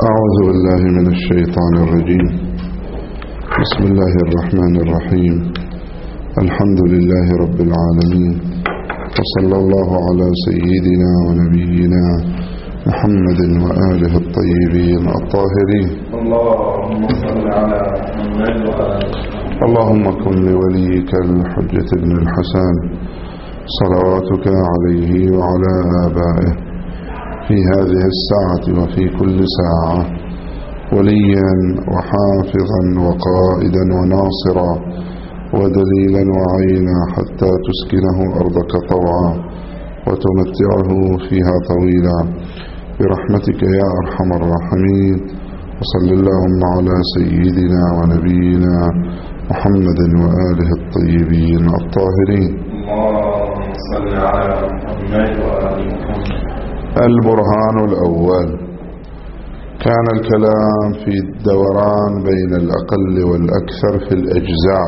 أعوذ بالله من الشيطان الرجيم. بسم الله الرحمن الرحيم. الحمد لله رب العالمين، وصلى الله على سيدنا ونبينا محمد وآله الطيبين الطاهرين. اللهم صل على محمد وآله. اللهم كن لوليك الحجة بن الحسن صلواتك عليه وعلى آبائه في هذه الساعة وفي كل ساعة وليا وحافظا وقائدا وناصرا ودليلا وعينا حتى تسكنه أرضك طوعا وتمتعه فيها طويلا برحمتك يا أرحم الراحمين. وصل اللهم على سيدنا ونبينا محمد وآله الطيبين الطاهرين. اللهم صل على محمد وآله محمد. البرهان الأول. كان الكلام في الدوران بين الأقل والأكثر في الأجزاء.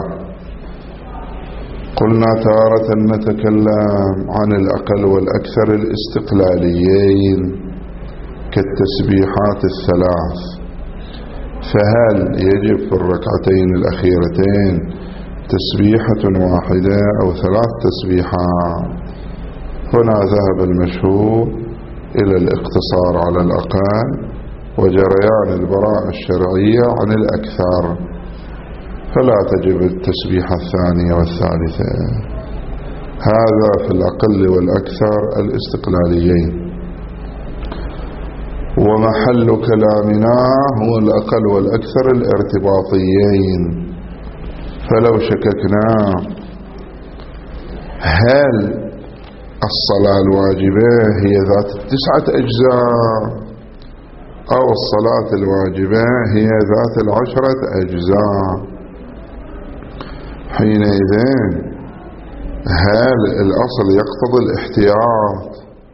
قلنا تارة نتكلم عن الأقل والأكثر الاستقلاليين كالتسبيحات الثلاث، فهل يجب في الركعتين الأخيرتين تسبيحة واحدة أو ثلاث تسبيحات؟ هنا ذهب المشهور إلى الاقتصار على الأقل وجريان البراءة الشرعية عن الأكثر، فلا تجب التسبيحة الثانية والثالثة. هذا في الأقل والأكثر الاستقلاليين. ومحل كلامنا هو الأقل والأكثر الارتباطيين. فلو شككنا هل الصلاة الواجبة هي ذات 9 أجزاء أو الصلاة الواجبة هي ذات 10 أجزاء، حينئذ هل الأصل يقتضي الاحتياط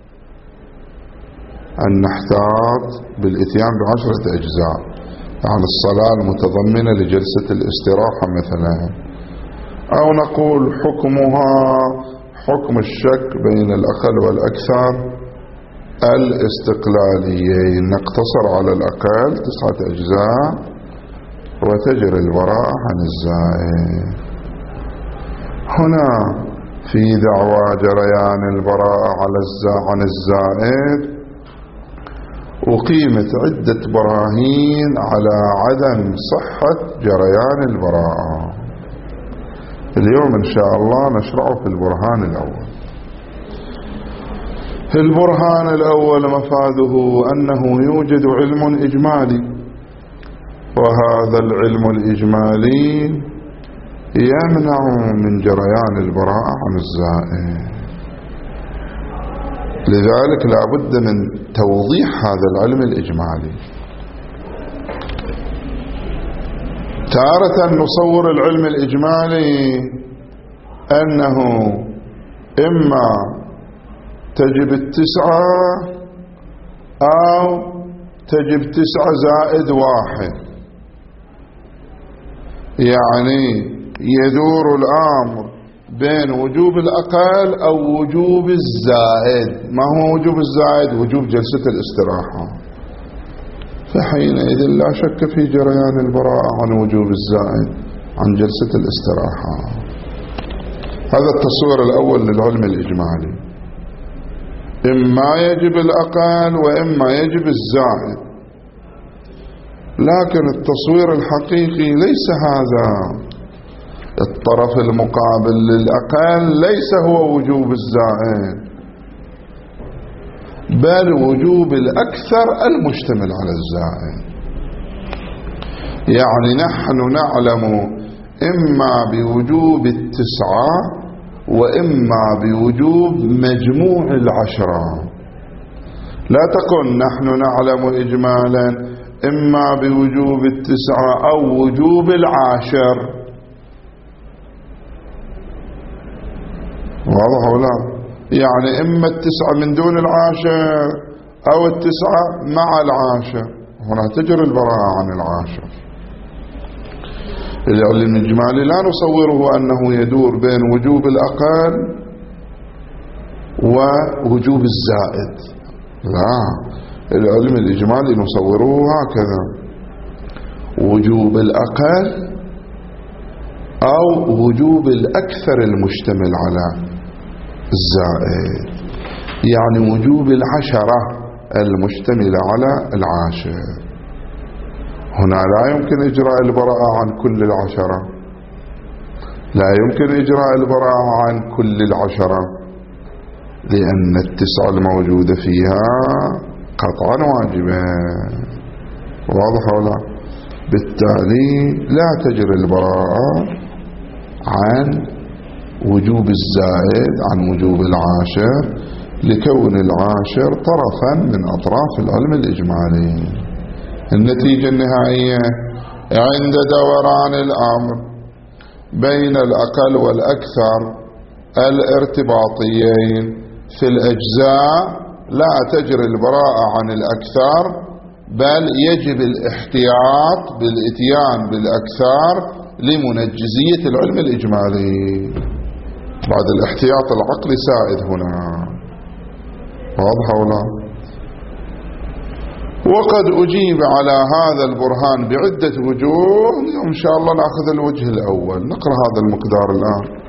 أن نحتاط بالإتيان ب10 أجزاء، يعني الصلاة المتضمنة لجلسة الاستراحة مثلا، أو نقول حكمها حكم الشك بين الأقل والأكثر الاستقلاليين، نقتصر على الأقل 9 أجزاء وتجري البراءة عن الزائد. هنا في دعوى جريان البراءة عن الزائد أقيمت عدة براهين على عدم صحة جريان البراءة. اليوم إن شاء الله نشرع في البرهان الأول. البرهان الأول مفاده أنه يوجد علم إجمالي، وهذا العلم الإجمالي يمنع من جريان البراءة عن الزائد، لذلك لا بد من توضيح هذا العلم الإجمالي. تارة نصور العلم الإجمالي أنه إما تجب 9 أو تجب 9 زائد 1، يعني يدور الأمر بين وجوب الأقل أو وجوب الزائد. ما هو وجوب الزائد؟ وجوب جلسة الاستراحة، فحينئذ لا شك في جريان البراءة عن وجوب الزائد عن جلسة الاستراحة. هذا التصوير الأول للعلم الإجمالي، إما يجب الأقل وإما يجب الزائد. لكن التصوير الحقيقي ليس هذا. الطرف المقابل للأقل ليس هو وجوب الزائد، بل وجوب الأكثر المشتمل على الزائد. يعني نحن نعلم إما بوجوب 9 وإما بوجوب مجموع 10. لا تكن نحن نعلم إجمالا إما بوجوب 9 أو وجوب 10. واضح ولا؟ يعني إما 9 من دون 10 أو 9 مع 10، هنا تجري البراءة عن 10. العلم الإجمالي لا نصوره أنه يدور بين وجوب الأقل ووجوب الزائد، لا، العلم الإجمالي نصوره هكذا: وجوب الأقل أو وجوب الأكثر المشتمل على الزائد، يعني وجوب 10 المشتمل على 10. هنا لا يمكن إجراء البراءة عن كل 10، لا يمكن إجراء البراءة عن كل 10، لأن 9 الموجودة فيها قطعا واجبة. واضح ولا؟ بالتالي لا تجري البراءة عن وجوب الزائد عن وجوب 10، لكون 10 طرفا من أطراف العلم الإجمالي. النتيجة النهائية: عند دوران الأمر بين الأقل والأكثر الارتباطيين في الأجزاء لا تجري البراءة عن الأكثر، بل يجب الاحتياط بالإتيان بالأكثر لمنجزية العلم الإجمالي. بعد الاحتياط العقلي سائد هنا. واضح ولا؟ وقد أجيب على هذا البرهان بعدة وجوه، إن شاء الله نأخذ الوجه الأول. نقرأ هذا المقدار الآن.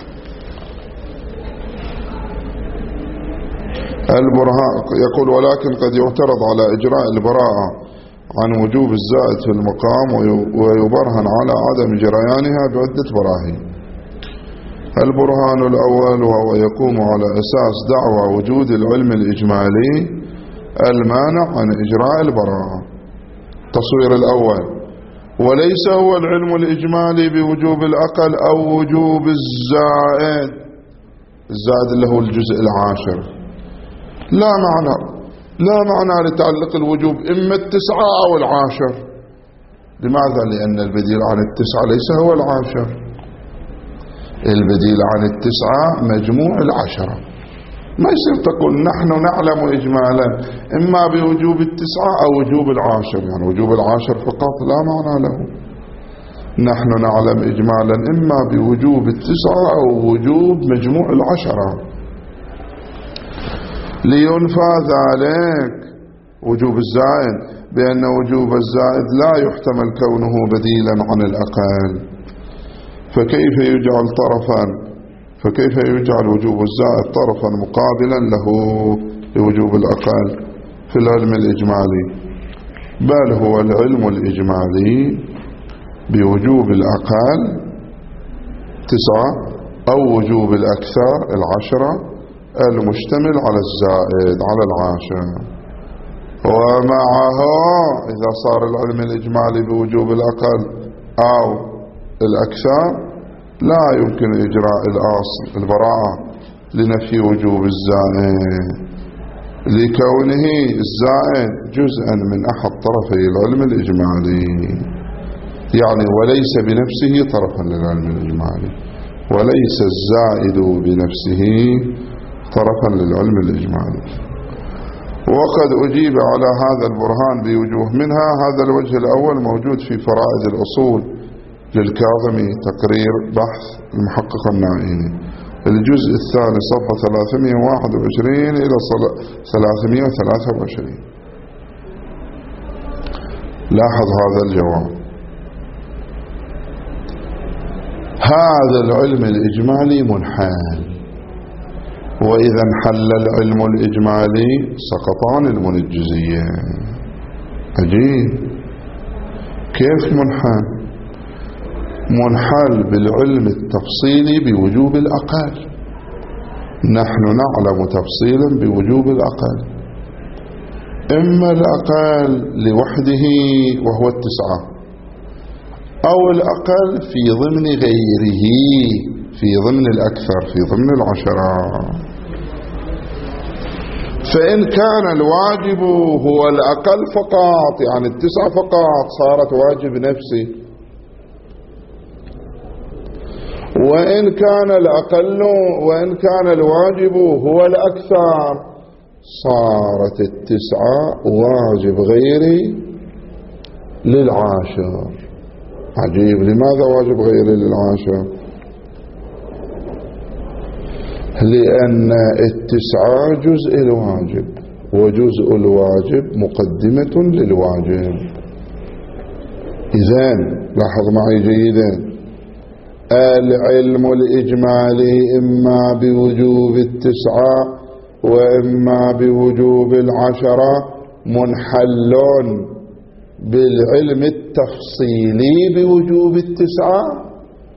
البرهان يقول: ولكن قد يعترض على إجراء البراءة عن وجوب الزائد في المقام ويبرهن على عدم جريانها بعدة براهين. البرهان الأول وهو يقوم على أساس دعوى وجود العلم الإجمالي المانع عن إجراء البراءة. التصوير الأول: وليس هو العلم الإجمالي بوجوب الأقل أو وجوب الزائد. الزائد اللي هو الجزء 10 لا معنى لتعلق الوجوب إما 9 أو 10. لماذا؟ لأن البديل عن 9 ليس هو 10، البديل عن 9 مجموع 10. ما يصير تقول نحن نعلم إجمالا إما بوجوب 9 أو وجوب 10، يعني وجوب 10 فقط لا معنى له. نحن نعلم إجمالا إما بوجوب 9 أو وجوب مجموع 10. لينفى ذلك وجوب الزائد بأن وجوب الزائد لا يحتمل كونه بديلا عن الأقل، فكيف يجعل وجوب الزائد طرفا مقابلا له لوجوب الأقل في العلم الإجمالي؟ بل هو العلم الإجمالي بوجوب الأقل 9 أو وجوب الأكثر 10 المشتمل على الزائد على 10. ومعه إذا صار العلم الإجمالي بوجوب الأقل أو الأكثر لا يمكن إجراء الأصل البراءة لنفي وجوب الزائد، لكونه الزائد جزءا من أحد طرفي العلم الإجمالي، يعني وليس بنفسه طرفا للعلم الإجمالي، وليس الزائد بنفسه طرفا للعلم الإجمالي. وقد أجيب على هذا البرهان بوجوه منها: هذا الوجه الأول موجود في فرائد الأصول للكاظمي، تقرير بحث المحقق النائيني، الجزء الثاني صفحة 321 إلى 323. لاحظ هذا الجواب: هذا العلم الإجمالي منحل، وإذا انحل العلم الإجمالي سقط عن المنجزية. عجيب، كيف منحل؟ منحل بالعلم التفصيلي بوجوب الأقل. نحن نعلم تفصيلا بوجوب الأقل، إما الأقل لوحده وهو 9، أو الأقل في ضمن غيره، في ضمن الأكثر، في ضمن 10. فإن كان الواجب هو الأقل فقط، يعني 9 فقط، صارت واجب نفسي. وإن كان الواجب هو الأكثر، صارت 9 واجب غيري 10. عجيب، لماذا واجب غيري 10؟ لأن 9 جزء الواجب وجزء الواجب مقدمة للواجب. إذن لاحظ معي جيدا، العلم الإجمالي إما بوجوب 9 وإما بوجوب 10 منحل بالعلم التفصيلي بوجوب 9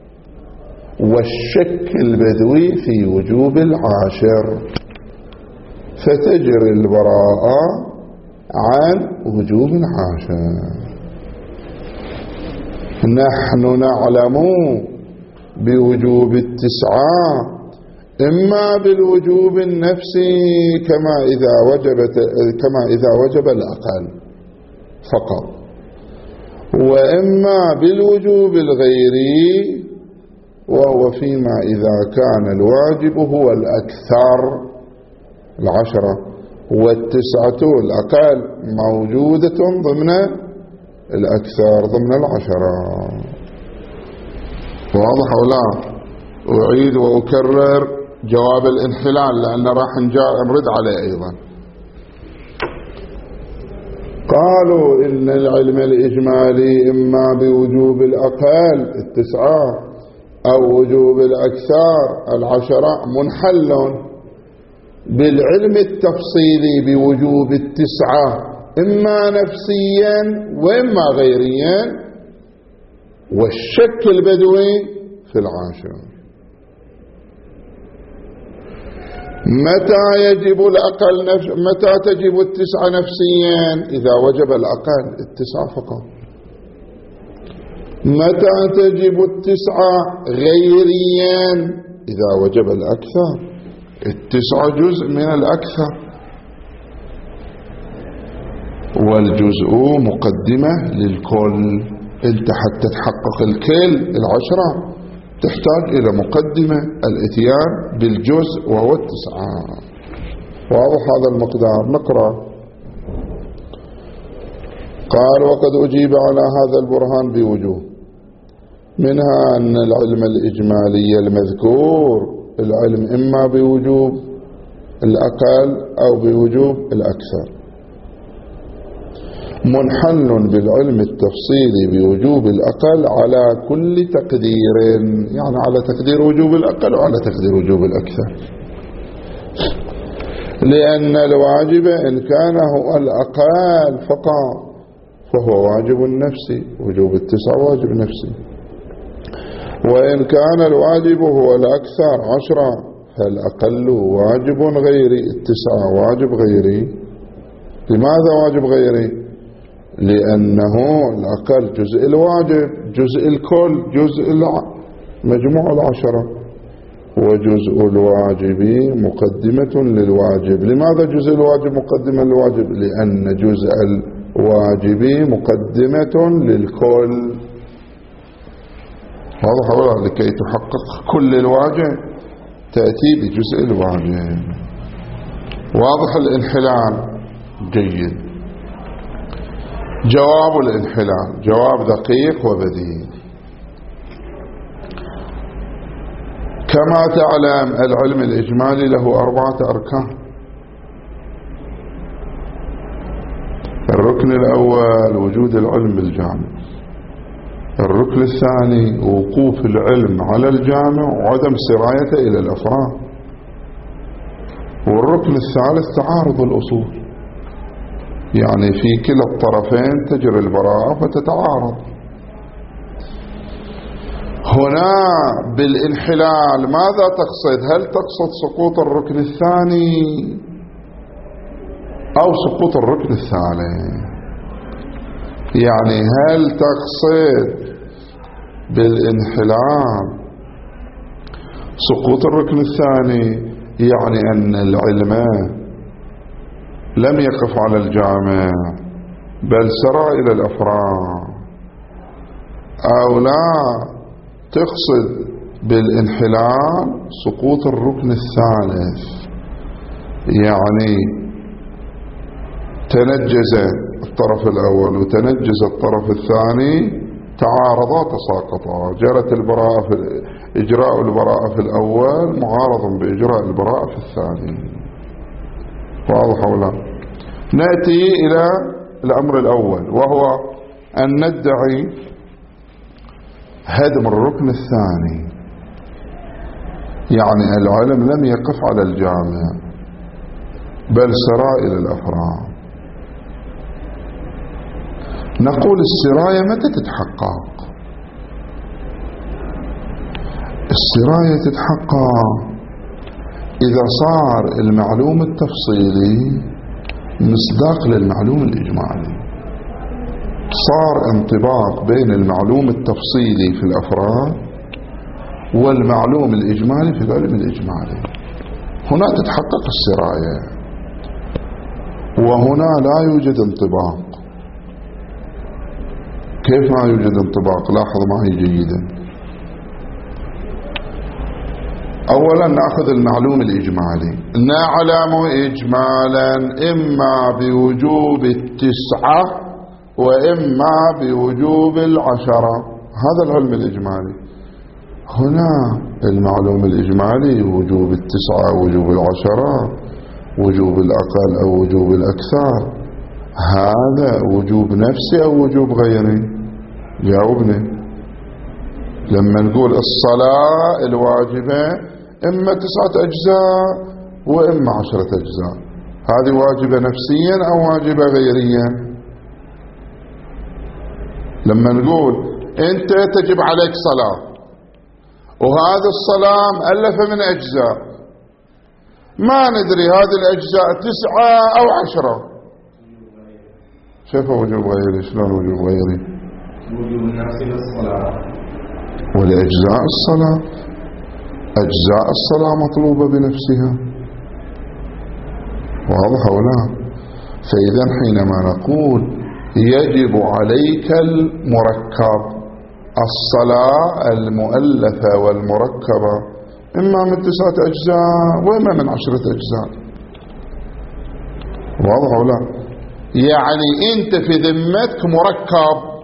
والشك البدوي في وجوب 10، فتجري البراءة عن وجوب 10. نحن نعلم بوجوب 9 إما بالوجوب النفسي كما إذا وجب الأقل فقط، وإما بالوجوب الغيري وهو فيما إذا كان الواجب هو الأكثر 10 والتسعة الأقل موجودة ضمن الأكثر ضمن 10. واضح أو لا؟ أعيد وأكرر جواب الانحلال لأن راح نرد عليه أيضا. قالوا إن العلم الإجمالي إما بوجوب الأقل 9 أو وجوب الأكثر 10 منحل بالعلم التفصيلي بوجوب 9 إما نفسيا وإما غيريا والشك البدوي في 10. متى يجب الأقل متى تجب 9 نفسيا؟ إذا وجب الأقل 9 فقط. متى تجب 9 غيريا؟ إذا وجب الأكثر. 9 جزء من الأكثر، والجزء مقدمة للكل. انت حتى تحقق الكل 10 تحتاج إلى مقدمة الاتيان بالجزء وهو 9. واضح هذا المقدار؟ نقرأ. قال وقد أجيب على هذا البرهان بوجوه، منها أن العلم الإجمالي المذكور العلم إما بوجوب الأقل أو بوجوب الأكثر، منحل بالعلم التفصيلي بوجوب الأقل على كل تقدير، يعني على تقدير وجوب الأقل وعلى تقدير وجوب الأكثر، لأن الواجب إن كان هو الأقل فقط فهو واجب نفسي، وجوب 9 واجب نفسي، وإن كان الواجب هو الأكثر 10 فالأقل واجب غيري، 9 واجب غيري. لماذا واجب غيري؟ لأنه الأقل جزء الواجب، جزء الكل، جزء مجموع 10، وجزء الواجب مقدمة للواجب. لماذا جزء الواجب مقدمة للواجب؟ لأن جزء الواجب مقدمة للكل. واضح ولا؟ لكي تحقق كل الواجب تأتي بجزء الواجب. واضح الانحلال؟ جيد. جواب الانحلال جواب دقيق وبديهي. كما تعلم العلم الإجمالي له 4 أركان. الركن الأول وجود العلم بالجامع، الركن الثاني وقوف العلم على الجامع وعدم سرايته إلى الأفراد، والركن الثالث تعارض الأصول، يعني في كلا الطرفين تجري البراءة فتتعارض. هنا بالانحلال ماذا تقصد؟ هل تقصد سقوط الركن الثاني أو سقوط الركن الثالث؟ يعني هل تقصد بالانحلال سقوط الركن الثاني، يعني أن العلم لم يقف على الجامع بل سرى إلى الأفراد، أو لا تقصد بالانحلال سقوط الركن الثالث، يعني تنجز الطرف الأول وتنجز الطرف الثاني، تعارضا تساقطا، جرت البراءة في إجراء البراءة في الأول معارض بإجراء البراءة في الثاني. واضح ولا؟ نأتي إلى الأمر الأول، وهو أن ندعي هدم الركن الثاني، يعني العلم لم يقف على الجامع بل سرى إلى الأفراد. نقول السراية متى تتحقق؟ السراية تتحقق إذا صار المعلوم التفصيلي مصداق للمعلوم الإجمالي، صار انطباق بين المعلوم التفصيلي في الأفراد والمعلوم الإجمالي في العلم الإجمالي، هنا تتحقق السراية، وهنا لا يوجد انطباق. كيف ما يوجد انطباق؟ لاحظ معي جيدا. أولا نأخذ المعلوم الإجمالي، نعلم إجمالا إما بوجوب 9 وإما بوجوب 10، هذا العلم الإجمالي. هنا المعلوم الإجمالي وجوب 9 وجوب 10، وجوب الأقل أو وجوب الأكثر، هذا وجوب نفسي أو وجوب غيري؟ جاوبني. لما نقول الصلاة الواجبة إما 9 أجزاء وإما 10 أجزاء، هذه واجبة نفسيا أو واجبة غيريا؟ لما نقول أنت تجب عليك صلاة، وهذه الصلاة مؤلفة من أجزاء، ما ندري هذه الأجزاء 9 أو 10، كيف وجوب غيري؟ شلون وجوب غيري؟ وجوب النفس للصلاة ولأجزاء الصلاة، أجزاء الصلاة مطلوبة بنفسها، واضح ولا؟ فإذا حينما نقول يجب عليك المركب، الصلاة المؤلفة والمركبة إما من 9 أجزاء وإما من 10 أجزاء، واضح ولا؟ يعني أنت في ذمتك مركب،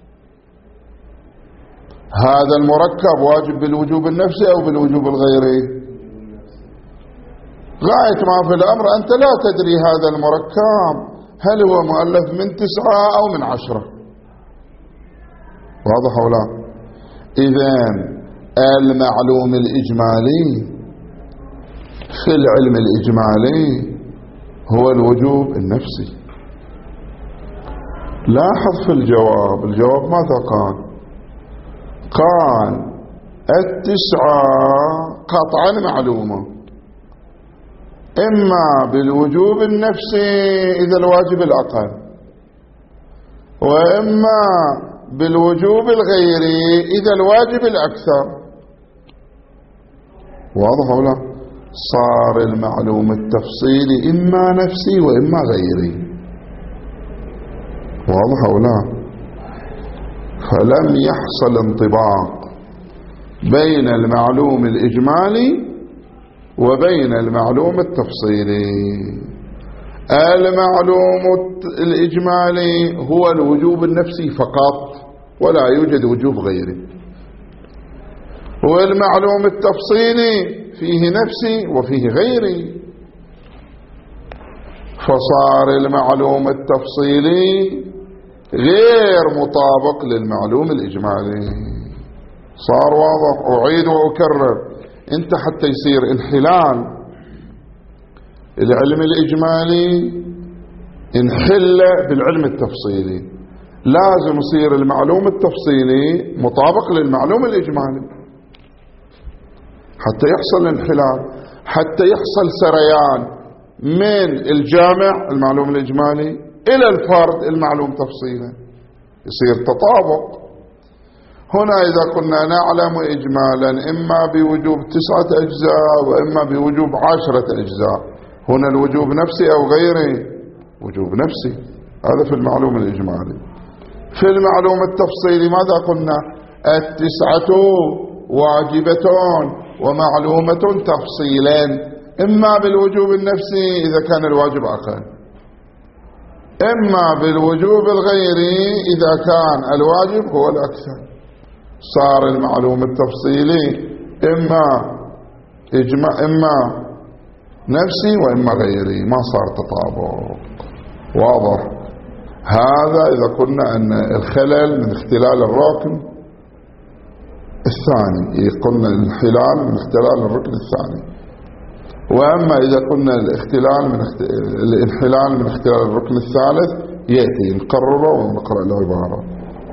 هذا المركب واجب بالوجوب النفسي أو بالوجوب الغيري؟ غاية ما في الأمر أنت لا تدري هذا المركب هل هو مؤلف من 9 أو من 10، واضح أو لا؟ إذن المعلوم الإجمالي في العلم الإجمالي هو الوجوب النفسي. لاحظ في الجواب ماذا قال؟ قال 9 قطعا معلومة، إما بالوجوب النفسي إذا الواجب الأقل، وإما بالوجوب الغيري إذا الواجب الأكثر، واضح ولا؟ صار المعلوم التفصيلي إما نفسي وإما غيري، واضح ولا؟ فلم يحصل انطباق بين المعلوم الإجمالي وبين المعلوم التفصيلي. المعلوم الإجمالي هو الوجوب النفسي فقط ولا يوجد وجوب غيره، والمعلوم التفصيلي فيه نفسي وفيه غيري، فصار المعلوم التفصيلي غير مطابق للمعلوم الإجمالي. صار واضح؟ أعيد وأكرر، أنت حتى يصير انحلال العلم الإجمالي انحل بالعلم التفصيلي، لازم يصير المعلوم التفصيلي مطابق للمعلوم الإجمالي حتى يحصل انحلال، حتى يحصل سريان من الجامع المعلوم الإجمالي إلى الفرد المعلوم تفصيلا، يصير تطابق. هنا إذا كنا نعلم إجمالا إما بوجوب 9 أجزاء وإما بوجوب 10 أجزاء، هنا الوجوب نفسي أو غيره؟ وجوب نفسي، هذا في المعلوم الإجمالي. في المعلوم التفصيلي ماذا قلنا؟ 9 واجبة ومعلومة تفصيلا، إما بالوجوب النفسي إذا كان الواجب أقل، إما بالوجوب الغيري إذا كان الواجب هو الأكثر. صار المعلوم التفصيلي إما نفسي وإما غيري، ما صار تطابق. واضح. هذا إذا قلنا أن الخلل من اختلال الركن الثاني، قلنا الانحلال من اختلال الركن الثاني. وأما إذا قلنا الانحلال من اختلال الركن الثالث يأتي نقرره ونقرأ العبارة.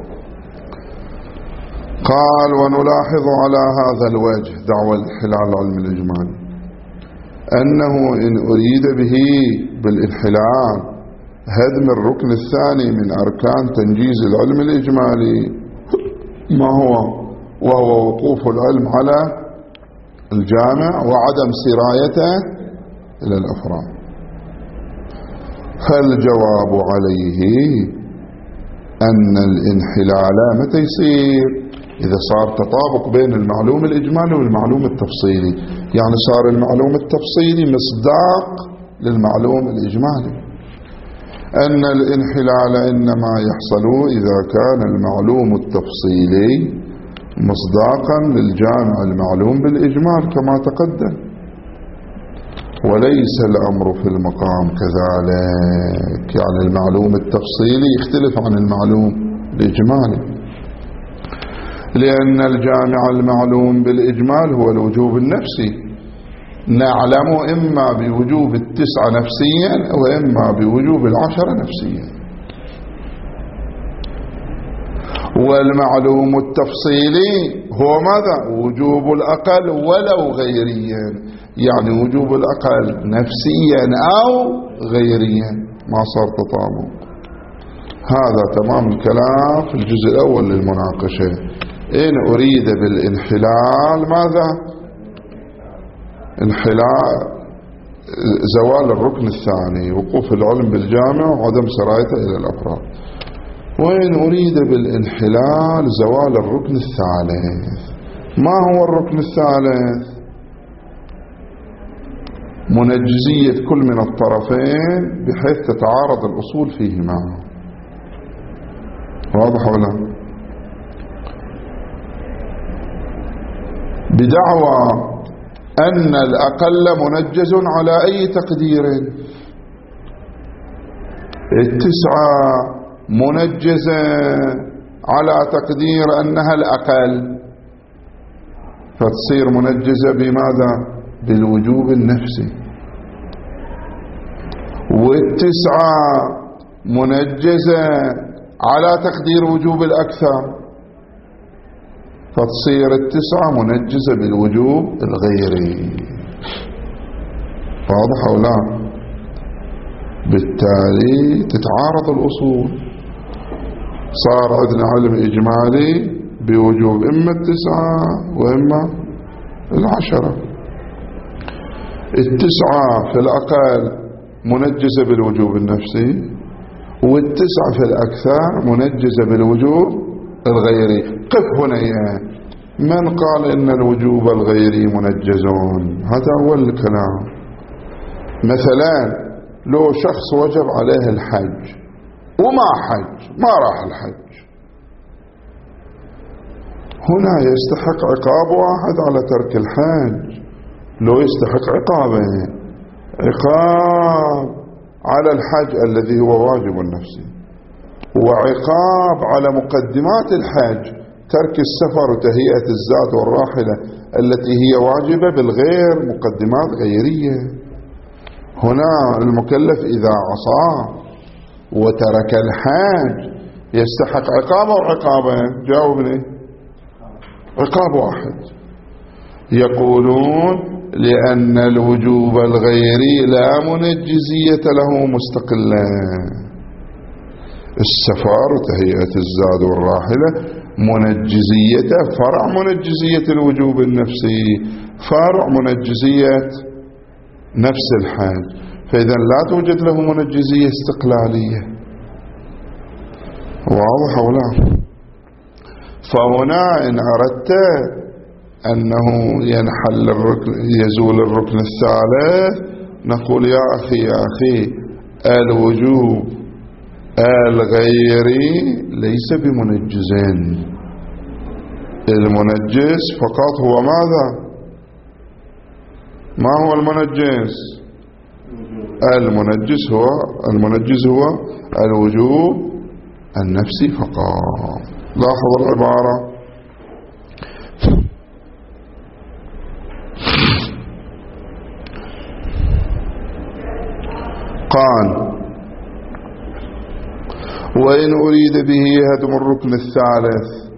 قال: ونلاحظ على هذا الوجه دعوى الانحلال العلم الإجمالي أنه إن أريد به بالانحلال هدم الركن الثاني من أركان تنجيز العلم الإجمالي، ما هو؟ وهو وقوف العلم على الجامع وعدم سرايته إلى الأفراد. فالجواب عليه أن الانحلال متى يصير؟ إذا صار تطابق بين المعلوم الإجمالي والمعلوم التفصيلي، يعني صار المعلوم التفصيلي مصداق للمعلوم الإجمالي. أن الانحلال إنما يحصل إذا كان المعلوم التفصيلي مصداقا للجامع المعلوم بالإجمال كما تقدم، وليس الأمر في المقام كذلك، يعني المعلوم التفصيلي يختلف عن المعلوم الإجمالي، لأن الجامع المعلوم بالإجمال هو الوجوب النفسي، نعلم إما بوجوب 9 نفسيا وإما بوجوب 10 نفسيا. والمعلوم التفصيلي هو ماذا؟ وجوب الأقل ولو غيريا، يعني وجوب الأقل نفسيا أو غيريا، ما صار تطابق. هذا تمام الكلام في الجزء الأول للمناقشة. إن أريد بالانحلال ماذا؟ انحلال زوال الركن الثاني، وقوف العلم بالجامع وعدم سرايته إلى الأفراد. وإن أريد بالانحلال زوال الركن الثالث، ما هو الركن الثالث؟ منجزية كل من الطرفين بحيث تتعارض الأصول فيهما. واضح ولا؟ بدعوى أن الأقل منجز على أي تقدير، 9 منجزة على تقدير أنها الأقل، فتصير منجزة بماذا؟ بالوجوب النفسي. 9 منجزة على تقدير وجوب الأكثر، فتصير 9 منجزة بالوجوب الغيري. واضح أو لا؟ بالتالي تتعارض الأصول، صار عندنا علم إجمالي بوجوب إما 9 وإما 10. 9 في الأقل منجزة بالوجوب النفسي، 9 في الأكثر منجزة بالوجوب الغيري. قف هنا يعني. من قال إن الوجوب الغيري منجزون؟ هذا أول الكلام. مثلا لو شخص وجب عليه الحج وما حج، ما راح الحج، هنا يستحق عقاب واحد على ترك الحج. لو يستحق عقابين: عقاب على الحج الذي هو واجب نفسي، وعقاب على مقدمات الحج، ترك السفر وتهيئة الزاد والراحلة التي هي واجبة بالغير مقدمات غيرية. هنا المكلف إذا عصى وترك الحج يستحق عقاب أو عقابين؟ جاوبني. عقاب واحد. يقولون لأن الوجوب الغيري لا منجزية له مستقلا، السفر وتهيئة الزاد والراحلة منجزيته فرع منجزية الوجوب النفسي، فرع منجزية نفس الحج، فإذا لا توجد له منجزية استقلالية. واضح ولا؟ فهنا إن أردت أنه ينحل الركن، يزول الركن الثالث، نقول يا أخي الوجوب الغيري ليس بمنجزين، المنجز فقط هو ماذا؟ ما هو المنجز؟ المنجز هو الوجوب النفسي فقط. لاحظ العبارة، قال وإن أريد به هدم الركن الثالث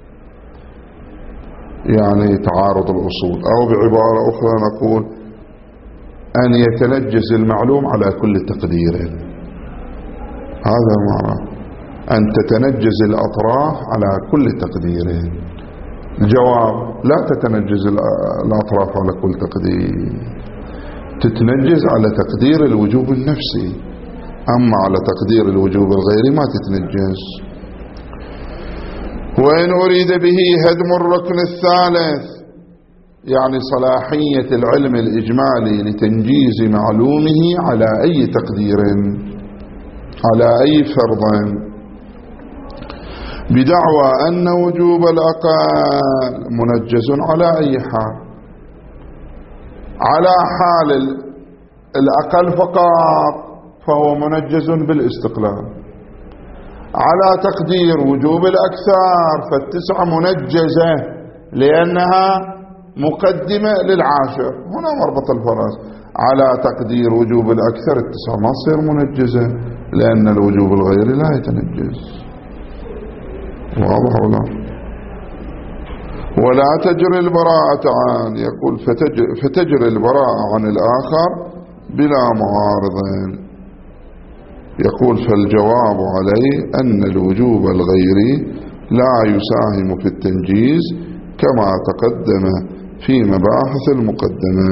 يعني تعارض الأصول، أو بعبارة أخرى نقول أن يتنجز المعلوم على كل تقدير. هذا معنى أن تتنجز الأطراف على كل تقدير. الجواب لا تتنجز الأطراف على كل تقدير، تتنجز على تقدير الوجوب النفسي، أما على تقدير الوجوب الغيري ما تتنجز. وإن أريد به هدم الركن الثالث يعني صلاحية العلم الإجمالي لتنجيز معلومه على أي تقدير، على أي فرض، بدعوى أن وجوب الأقل منجز على أي حال، على حال الأقل فقط فهو منجز بالاستقلال، على تقدير وجوب الأكثر فالتسعة منجزة لأنها مقدمة للعاشر، هنا مربط الفرس. على تقدير وجوب الأكثر التسعة ما تصير منجزة لأن الوجوب الغيري لا يتنجز. واضح ولا؟ ولا تجري البراءة عن، يقول فتجري البراءة عن الآخر بلا معارض. يقول فالجواب عليه أن الوجوب الغيري لا يساهم في التنجيز كما تقدم في مباحث المقدمة.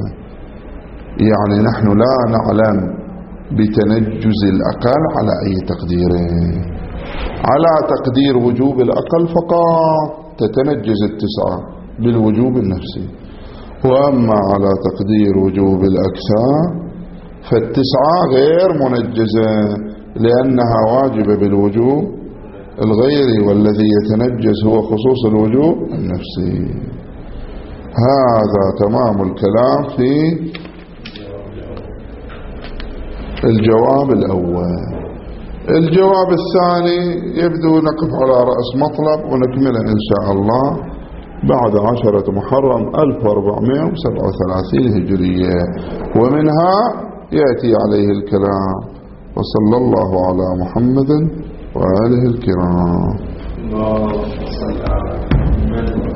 يعني نحن لا نعلم بتنجز الأقل على أي تقدير، على تقدير وجوب الأقل فقط تتنجز التسعة بالوجوب النفسي، وأما على تقدير وجوب الأكثر فالتسعة غير منجزة لأنها واجبة بالوجوب الغيري، والذي يتنجز هو خصوص الوجوب النفسي. هذا تمام الكلام في الجواب الأول. الجواب الثاني يبدو نقف على رأس مطلب ونكمله إن شاء الله بعد 10 محرم 1437 هجرية، ومنها يأتي عليه الكلام. وصلى الله على محمد وآله الكرام. اللهم صل على محمد